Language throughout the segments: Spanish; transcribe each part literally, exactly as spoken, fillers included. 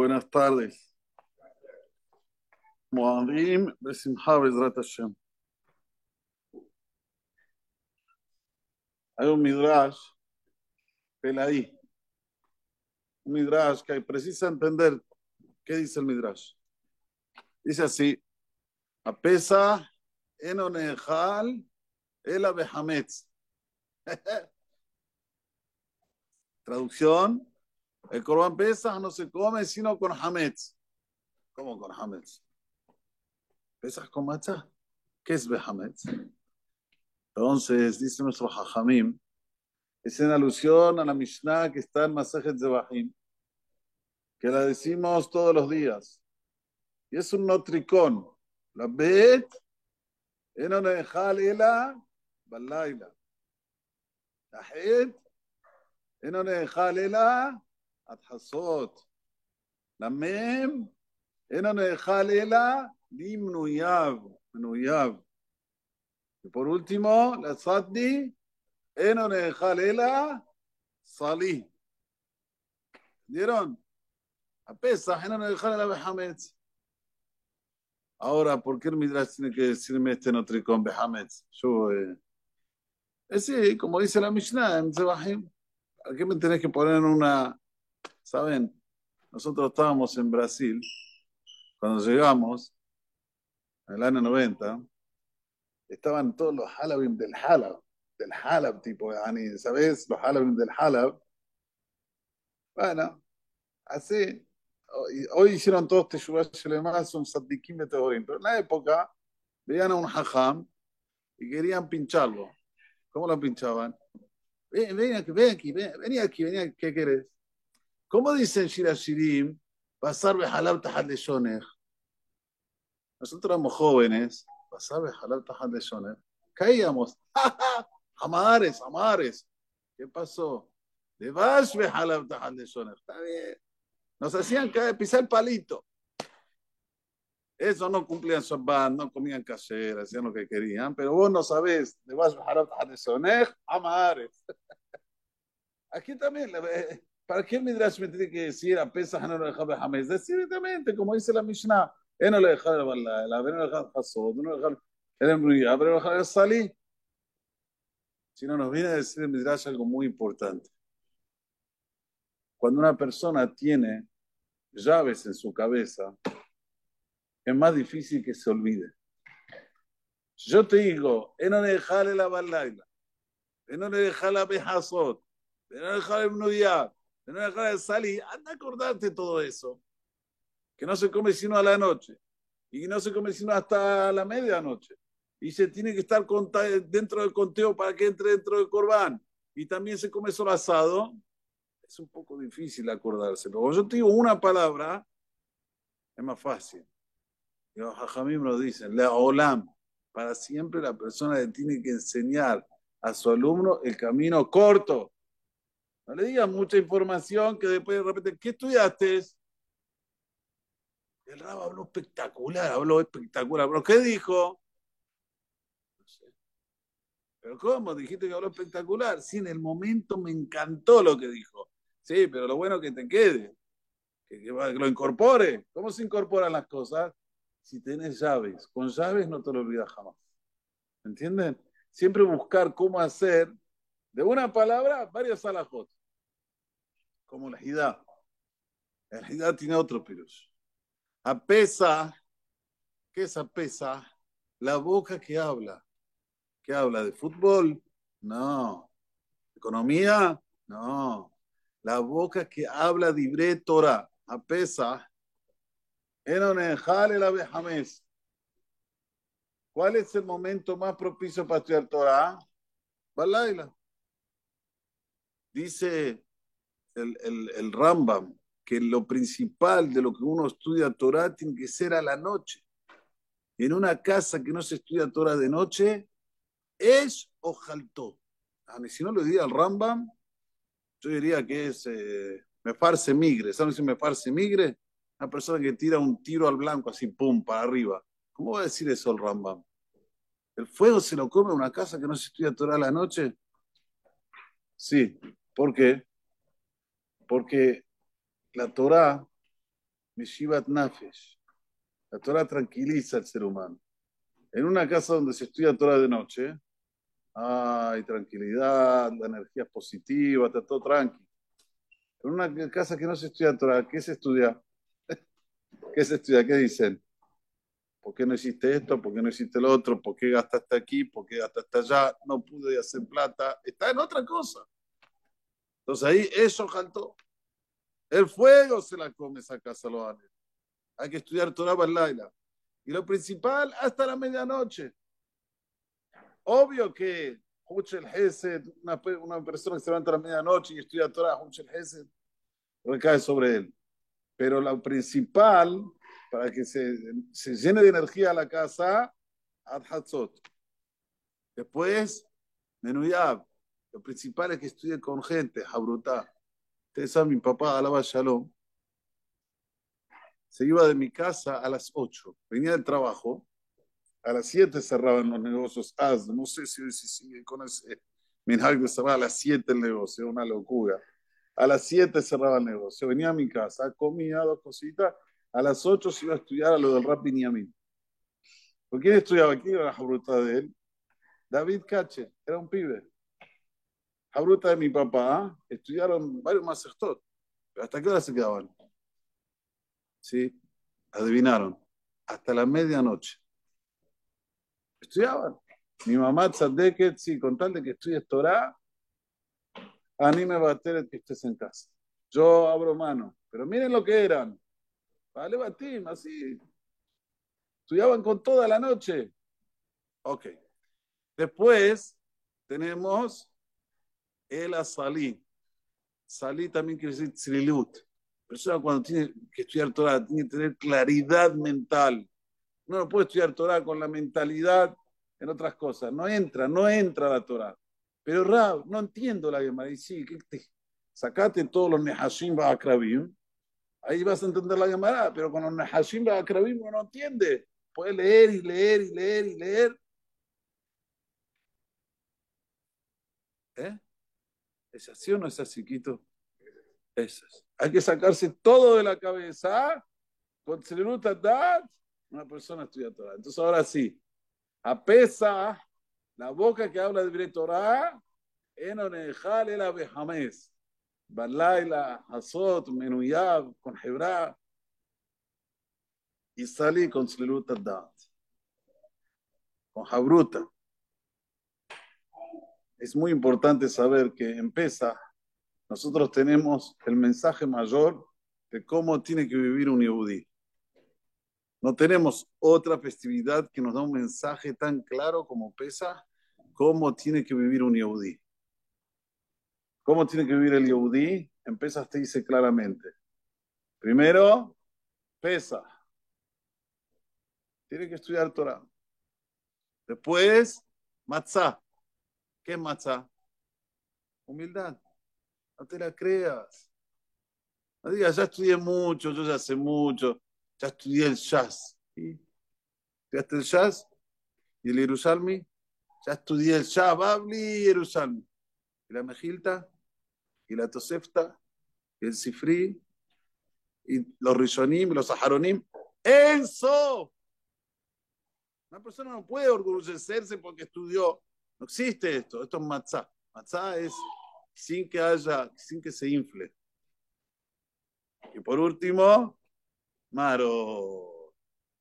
Buenas tardes. Moadim Besimha Bezrat Hashem. Hay un midrash, Pelaí, un midrash que precisa entender qué dice el midrash. Dice así: Apesa eno nehal ela behametz. Traducción: el Corban Pesach no se come sino con hametz. ¿Cómo con hametz? ¿Pesach con matzah? ¿Qué es behametz? Entonces, dice nuestro Jajamim, es en alusión a la Mishnah que está en Masejet Zebahim, que la decimos todos los días. Y es un notricón. La bet eno nehal ela balayla. La het eno nehal ela adhasot. La mem eno nehal ela limnuyav. Menuyav. Y por último, la tzaddi eno nehal ela salih. ¿Vieron? A Pesach eno nehal ela behametz. Ahora, ¿por qué el Midrash tiene que decirme este notricón behametz? Yo, eh, es sí, como dice la Mishnah en Zebahim, ¿para qué me tenés que poner en una? ¿Saben? Nosotros estábamos en Brasil, cuando llegamos, en el año noventa, estaban todos los halabim del halab, del halab, tipo, yani, ¿sabes? Los halabim del halab. Bueno, así, hoy, hoy hicieron todos teshuvah shelema, son tzaddikim de teorim, pero en la época veían a un hajam y querían pincharlo. ¿Cómo lo pinchaban? Ven, ven aquí, ven aquí, ven, vení aquí, vení aquí, ¿qué querés? ¿Cómo dicen Shira Shirim? Pasar behalab tahal de shonech. Nosotros éramos jóvenes, pasar behalab tahal de shonech. Caíamos. Amares, amares. ¿Qué pasó? De bash behalab tahal de shonech. Está bien. Nos hacían caer, pisar el palito. Eso no cumplían Shabbat, no comían kasher, hacían lo que querían, pero vos no sabés, de bash behalab tahal de shonech, amares. Aquí también, ¿para qué el Midrash me tiene que decir a Pesach no lo dejar Behametz? Decir directamente, como dice la Mishnah, no lo dejar el Balala, no lo dejar el Hasod, no lo dejar el Embruyá, pero lo dejar el Salí. Si no, nos viene a decir el Midrash algo muy importante. Cuando una persona tiene llaves en su cabeza, es más difícil que se olvide. Yo te digo, no le dejar la Balala, no le dejar la Behasod, no le dejar el Embruyá, no dejar el Salí, anda a acordarte todo eso. Que no se come sino a la noche, y no se come sino hasta la medianoche, y se tiene que estar dentro del conteo para que entre dentro del Corbán, y también se come solo asado, es un poco difícil acordarse, pero yo te digo una palabra, es más fácil. Y los Jajamim nos dicen, la olam, para siempre la persona le tiene que enseñar a su alumno el camino corto. No le digas mucha información que después de repente, ¿qué estudiaste? El Rab habló espectacular, habló espectacular. ¿Pero qué dijo? No sé. ¿Pero cómo? Dijiste que habló espectacular. Sí, en el momento me encantó lo que dijo. Sí, pero lo bueno es que te quede, que, que, que lo incorpore. ¿Cómo se incorporan las cosas? Si tenés llaves. Con llaves no te lo olvidas jamás. ¿Entienden? Siempre buscar cómo hacer de una palabra varias alajot. Como la hidá. La hidá tiene otro pirush. Apesa, ¿qué es apesa? La boca que habla. ¿Qué habla? ¿De fútbol? No. ¿Economía? No. La boca que habla de Torah. Apesa. Enonejale la Behames. ¿Cuál es el momento más propicio para estudiar Torah? Balaila. Dice el, el, el Rambam que lo principal de lo que uno estudia Torah tiene que ser a la noche. En una casa que no se estudia Torah de noche, es ojaltó. A mí, si no lo diría el Rambam, yo diría que es eh, me farce migre. ¿Saben si me farce migre? Una persona que tira un tiro al blanco así, pum, para arriba. ¿Cómo va a decir eso el Rambam? ¿El fuego se lo come en una casa que no se estudia Torah a la noche? Sí. ¿Por qué? Porque la Torah Meshivat Nafesh. La Torah tranquiliza al ser humano. En una casa donde se estudia Torah de noche, hay tranquilidad, la energía es positiva, está todo tranquilo. En una casa que no se estudia Torah, ¿qué se estudia? ¿Qué se estudia? ¿Qué dicen? ¿Por qué no hiciste esto? ¿Por qué no hiciste lo otro? ¿Por qué gastaste aquí? ¿Por qué gastaste allá? No pude hacer plata. Está en otra cosa. Entonces ahí eso faltó. El fuego se la come esa casa, lo vale. Hay que estudiar Torah Laila. Y lo principal, hasta la medianoche. Obvio que Huchel Hesed, una, una persona que se levanta a la medianoche y estudia Torah, Huchel Hesed, recae sobre él. Pero lo principal, para que se, se llene de energía la casa, Ad Hatzot. Después, Menuyab. Lo principal es que estudie con gente, Jabrutá. Ustedes saben, mi papá, Alaba Shalom, se iba de mi casa a las ocho. Venía del trabajo, a las siete cerraban los negocios. Ah, no sé si si sigue con ese minhag de cerrar a las siete el negocio, una locura. A las siete cerraba el negocio. Venía a mi casa, comía dos cositas. A las ocho se iba a estudiar a lo del Rab Binyamin. ¿Por quién estudiaba aquí? Era la jabruta de él. David Cache, era un pibe. Jabruta de mi papá, ¿eh? Estudiaron varios masertot. ¿Pero hasta qué hora se quedaban? Sí, adivinaron. Hasta la medianoche. Estudiaban. Mi mamá, Tzadeket, sí, con tal de que estudies Torah, a mí me va a tener que estés en casa. Yo abro mano. Pero miren lo que eran. Vale, batim, así. Estudiaban con toda la noche. Ok. Después tenemos el asalí. Salí también quiere decir tzrilut. Persona cuando tiene que estudiar Torah tiene que tener claridad mental. No no puede estudiar Torah con la mentalidad en otras cosas. No entra, no entra la Torah. Pero Rab, no entiendo la Gemara. Y sí, ¿qué te... sacate todos los Nehashim Ba'akrabim. Ahí vas a entender la Gemara, pero con los Nehashim Ba'akrabim uno no entiende. Puede leer y leer y leer y leer. ¿Eh? ¿Es así o no es así, Quito? Es así. Hay que sacarse todo de la cabeza. Con Tzrilut Dad, una persona estudia Torah. Entonces ahora sí, a pesa la boca que habla de Torah, en onejal el abejames. Balaila, Hazot, Menuyab, con Hebra, y salí con Tzrilut Dad, con Jabruta. Es muy importante saber que en Pesa nosotros tenemos el mensaje mayor de cómo tiene que vivir un Yehudí. No tenemos otra festividad que nos da un mensaje tan claro como Pesa, cómo tiene que vivir un Yehudí. ¿Cómo tiene que vivir el Yehudí? En Pesach te dice claramente. Primero, Pesach. Tiene que estudiar Torah. Después, Matzah. ¿Qué es Matzah? Humildad. No te la creas. No digas, ya estudié mucho, yo ya sé mucho, ya estudié el Shas. ¿Sí? ¿Estudiaste el Shas? ¿Y el Jerusalmi? Ya estudié el Shas, Babli y Jerusalmi. ¿Y la Mejilta? ¿Y la Tosefta? ¿Y el Sifri? ¿Y los Rishonim? ¿Y los Saharonim? ¡Eso! Una persona no puede orgullecerse porque estudió. No existe esto. Esto es matzá. Matzá es sin que haya, sin que se infle. Y por último, Maro.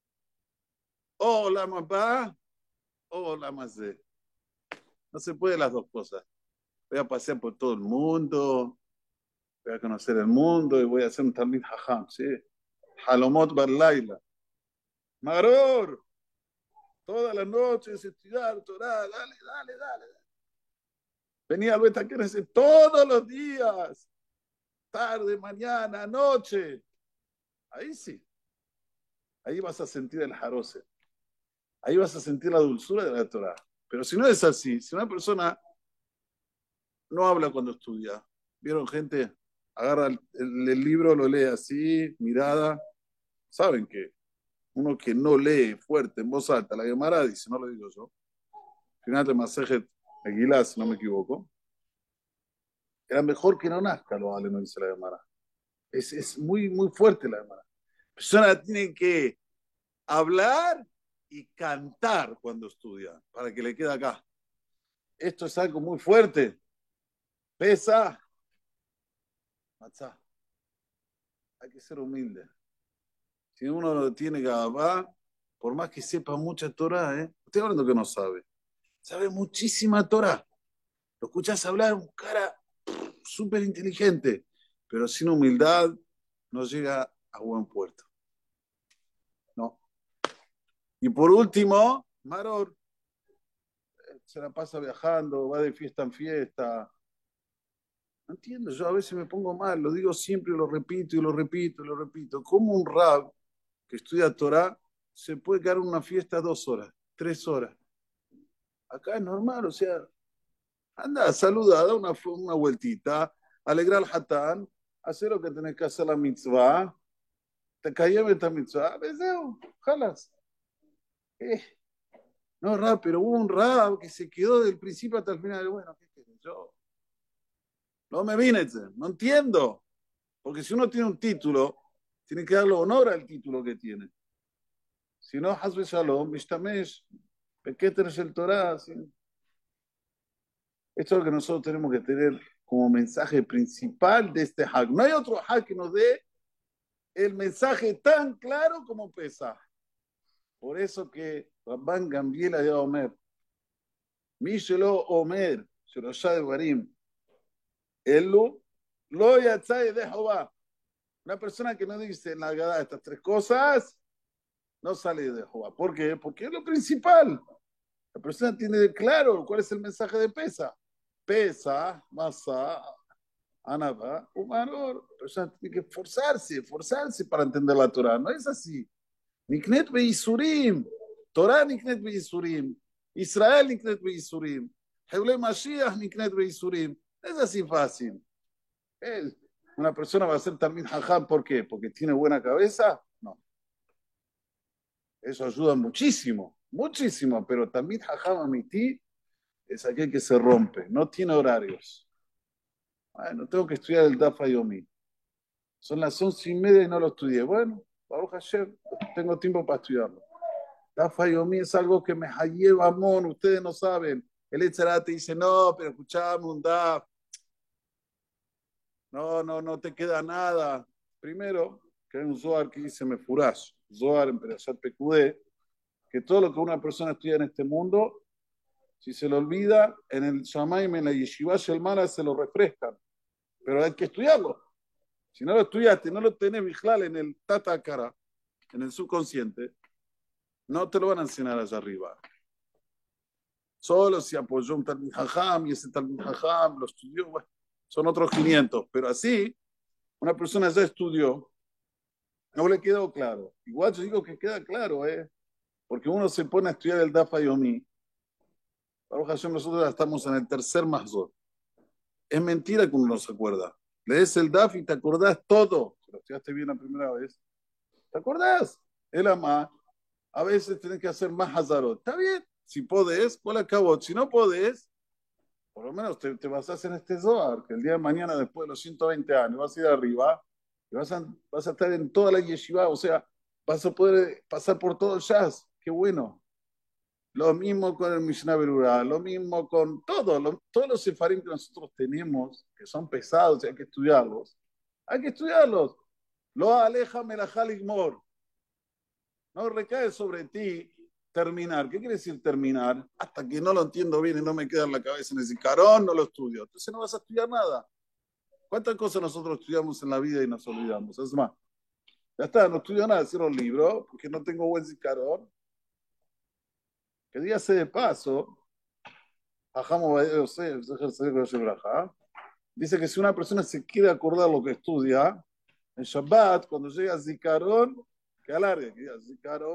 Hola, papá. Hola, Mazé. No se puede las dos cosas. Voy a pasear por todo el mundo, voy a conocer el mundo y voy a hacer un talmid hajam, ¿sí? Halomot bar laila. Maror. Todas las noches estudiar Torah. Dale, dale, dale. Venía al Betaqueres todos los días. Tarde, mañana, noche. Ahí sí. Ahí vas a sentir el jarose. Ahí vas a sentir la dulzura de la Torah. Pero si no es así, si una persona no habla cuando estudia, ¿vieron gente? Agarra el, el, el libro, lo lee así, mirada. Saben que uno que no lee fuerte, en voz alta, la Gemara dice, no lo digo yo. Final de Masejet Megilá, si no me equivoco. Era mejor que no nazca, lo vale, no dice la Gemara. Es, es muy, muy fuerte la Gemara. persona tiene que hablar y cantar cuando estudia, para que le quede acá. Esto es algo muy fuerte. Pesa, matzá. Hay que ser humilde. Si uno lo tiene Gabá, por más que sepa mucha Torah, ¿eh? Estoy hablando que no sabe. Sabe muchísima Torah. Lo escuchás hablar, un cara súper inteligente, pero sin humildad no llega a buen puerto. No. Y por último, Maror se la pasa viajando, va de fiesta en fiesta. No entiendo, yo a veces me pongo mal, lo digo siempre, lo repito y lo repito y lo repito. ¿Cómo un rab que estudia Torah se puede quedar en una fiesta dos horas, tres horas? Acá es normal, o sea, anda, saluda, da una, una vueltita, alegrar al hatán, hacer lo que tenés que hacer la mitzvah, te callame esta mitzvah, deseo, jalas. Eh, no, rab, pero hubo un rab que se quedó del principio hasta el final. Bueno, ¿qué querés? Yo no me vine, no entiendo. Porque si uno tiene un título, tiene que darle honor al título que tiene. Si no, Hasbe Shalom, Mishtamesh, Peketer es el Torah. ¿Sí? Esto es lo que nosotros tenemos que tener como mensaje principal de este Hag. No hay otro Hag que nos dé el mensaje tan claro como Pesaj. Por eso que Rabban Gambiel allá Omer, Mishelo Omer, Shirosha de Barim, Elu, Lo Yatzai de Jehová. Una persona que no dice en la Gadá estas tres cosas, no sale de Jehová. ¿Por qué? Porque es lo principal. La persona tiene claro cuál es el mensaje de Pesa. Pesa, masa, anaba, humano. La persona tiene que esforzarse, esforzarse para entender la Torah. No es así. Niknet be Isurim. Torah Niknet be Isurim. Israel Niknet be Isurim. Heble Mashiach Niknet be Isurim. No es así fácil. Es, una persona va a ser Talmid Hajam, ¿por qué? ¿Porque tiene buena cabeza? No. Eso ayuda muchísimo, muchísimo, pero Talmid Hajam Amití es aquel que se rompe, no tiene horarios. Bueno, tengo que estudiar el Daf Yomi. Son las once y media y no lo estudié. Bueno, Baruch Hashem, tengo tiempo para estudiarlo. Daf Yomi es algo que me lleva mon, ustedes no saben. El Etzerá te dice, no, pero escuchame un Daf. No, no, no te queda nada. Primero, que hay un Zohar que dice Mefurash, Zohar en Perashat Pekudé, que todo lo que una persona estudia en este mundo, si se lo olvida, en el Shamaim, en la Yeshiva Shelmana se lo refrescan. Pero hay que estudiarlo. Si no lo estudiaste, no lo tenés Bijlal en el Tata Cara, en el subconsciente, no te lo van a enseñar allá arriba. Solo si apoyó un Talmid Hajam y ese Talmid Hajam lo estudió, bueno, son otros quinientos. Pero así, una persona ya estudió, no le quedó claro. Igual yo digo que queda claro, ¿eh? Porque uno se pone a estudiar el Daf Yomi. Baruch Hashem, nosotros ya estamos en el tercer Mahzor. Es mentira que uno no se acuerda. Lees el Daf y te acordás todo. Si lo estudiaste bien la primera vez, ¿te acordás? El ama, a veces tenés que hacer más hazarot. Está bien, si podés, ¿cuál acabó? Si no podés, por lo menos te, te vas a hacer este Zohar, que el día de mañana, después de los ciento veinte años, vas a ir arriba y vas a, vas a estar en toda la yeshiva, o sea, vas a poder pasar por todo el jazz. Qué bueno. Lo mismo con el Mishnah Berurah, lo mismo con todo, lo, todos los sefarim que nosotros tenemos, que son pesados y hay que estudiarlos. Hay que estudiarlos. Lo aleja melajal igmor. No recae sobre ti terminar. ¿Qué quiere decir terminar? Hasta que no lo entiendo bien y no me queda en la cabeza en ese carón, no lo estudio. Entonces no vas a estudiar nada. ¿Cuántas cosas nosotros estudiamos en la vida y nos olvidamos? Es más, ya está, no estudio nada, cierro el libro, porque no tengo buen zicarón. Que dígase de paso, dice que si una persona se quiere acordar lo que estudia, en Shabbat, cuando llega a Zikaron, que alargue, que diga Zikaron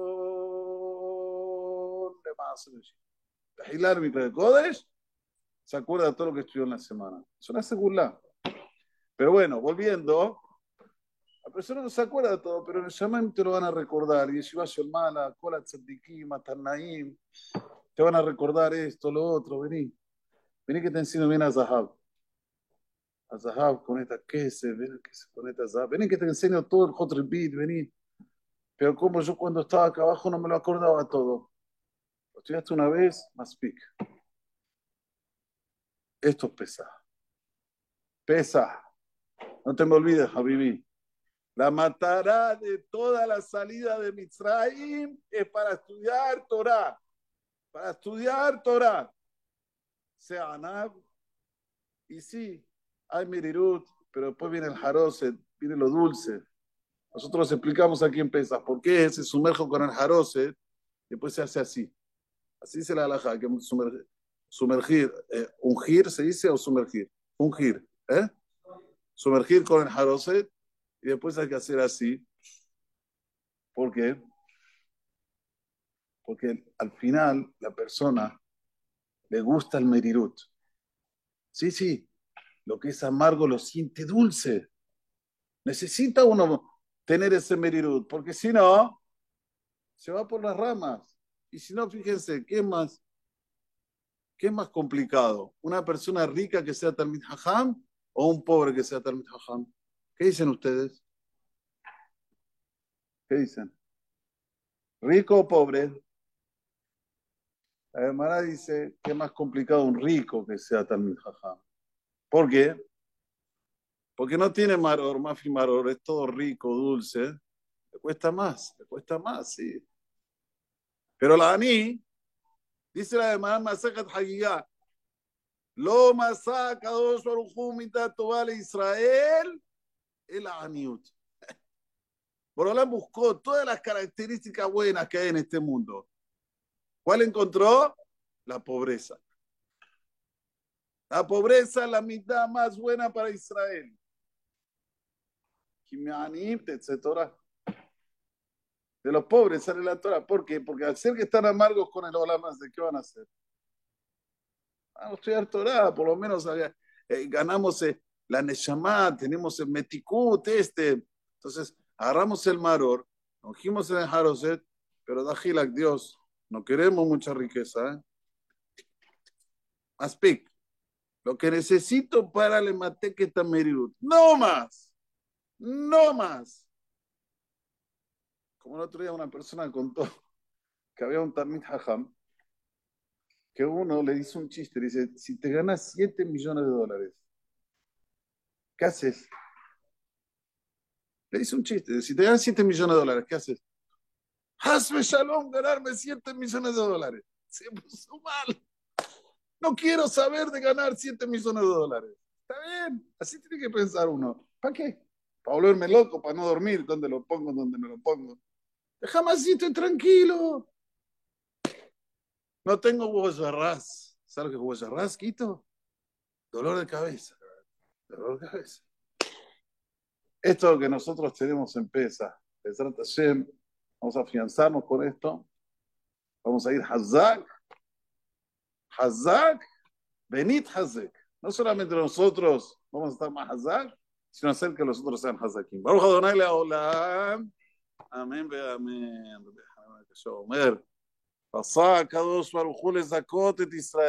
de más. Tahilar mi Kodesh, se acuerda de todo lo que estudió en la semana. Es una segunda. Pero bueno, volviendo, la persona no se acuerda de todo, pero en el Shaman te lo van a recordar. Y Yeshiva Shelmala, Kola Tzadikim, Atanaim, te van a recordar esto, lo otro. Vení, vení que te enseño bien a Zahab. a Zahab con esta queso, ven que se con esta Zahab. Vení que te enseño todo el Hot Beat, vení. Pero como yo cuando estaba acá abajo no me lo acordaba todo. Lo estudiaste una vez, más pic. Esto pesa. Pesa. No te me olvides, Habibi. La matará de toda la salida de Mitzrayim es para estudiar Torah. Para estudiar Torah. Sea Anab. Y sí, hay Mirirut, pero después viene el Haroset, viene lo dulce. Nosotros explicamos aquí en Pesas por qué se sumerge con el Haroset y después se hace así. Así se la alhaja, que sumergir, sumergir eh, ungir se dice o sumergir. Ungir, ¿eh? Sumergir con el Haroset y después hay que hacer así. ¿Por qué? Porque al final la persona le gusta el Merirut. Sí, sí, lo que es amargo lo siente dulce. Necesita uno tener ese Merirut, porque si no, se va por las ramas. Y si no, fíjense, ¿qué es más, qué es más complicado? ¿Una persona rica que sea Talmid Hajam o un pobre que sea Talmid Hajam? ¿Qué dicen ustedes? ¿Qué dicen? ¿Rico o pobre? La hermana dice que es más complicado un rico que sea Talmid Hajam. ¿Por qué? Porque no tiene maror, mafi maror, es todo rico, dulce. Le cuesta más, le cuesta más, sí. Pero la Ani, dice la hermana Masakat Hagigah, lo masaka dos mitad total Israel, el Aniut. Borolán buscó todas las características buenas que hay en este mundo. ¿Cuál encontró? La pobreza. La pobreza es la mitad más buena para Israel. De los pobres sale la Torah. ¿Por qué? Porque al ser que están amargos con el Olamas, ¿de qué van a hacer? Vamos a estudiar Torah, por lo menos eh, ganamos eh, la Neshama, tenemos el Metikut, este. Entonces, agarramos el Maror, ungimos en el Haroset, pero Dajilak, Dios, no queremos mucha riqueza. ¿eh? Aspik, lo que necesito para el Mateque Tamerirut, no más, no más. Como el otro día una persona contó que había un Talmid Hajam, que uno le hizo un chiste, le dice, si te ganas siete millones de dólares, ¿qué haces? Le hice un chiste, si te ganas siete millones de dólares, ¿qué haces? Hazme shalom, ganarme siete millones de dólares. Se puso mal. No quiero saber de ganar siete millones de dólares. Está bien, así tiene que pensar uno. ¿Para qué? Para volverme loco, para no dormir, ¿dónde lo pongo, dónde me lo pongo? Déjame así, estoy tranquilo. No tengo huevos de ras. ¿Sabes qué huevos de ras, Quito? Dolor de cabeza. Dolor de cabeza. Esto es lo que nosotros tenemos en Pesa. Vamos a afianzarnos con esto. Vamos a ir Hazak. Hazak. Benit Hazek. No solamente nosotros vamos a estar más Hazak, sino hacer que los otros sean Hazakim. Baruch Adonai Leolam. Amén, amén. אומר, עשה הקדוש ברוך הוא לזכות את ישראל.